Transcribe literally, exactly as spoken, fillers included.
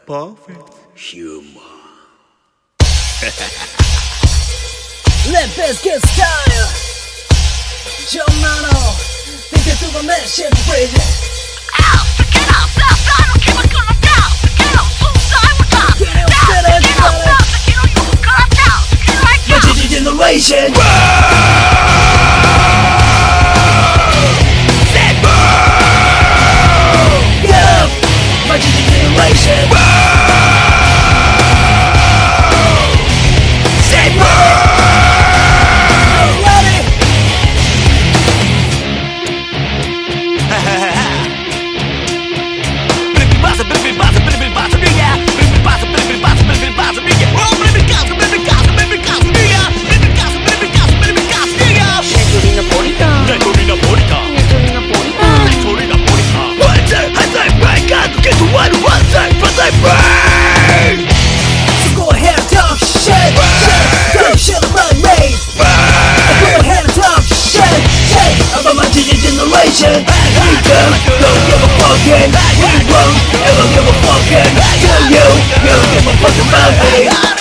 perfect humor. Limp Bizkit style. Joe Mano, think it through the mission, breathe it. Out, get out, stop, I don't care what's gonna down. Get out, suicide, what's up? Get out, get out, get out, stop, get out, you got down. Get right My down. G G generation. Yeah, my G G generation. So go ahead and talk shit, shit, talk shit about me. Go ahead and talk shit, shit about my G G generation. We don't, don't give a fucking, we won't ever give a fucking. Do you, you don't give a fuck about me.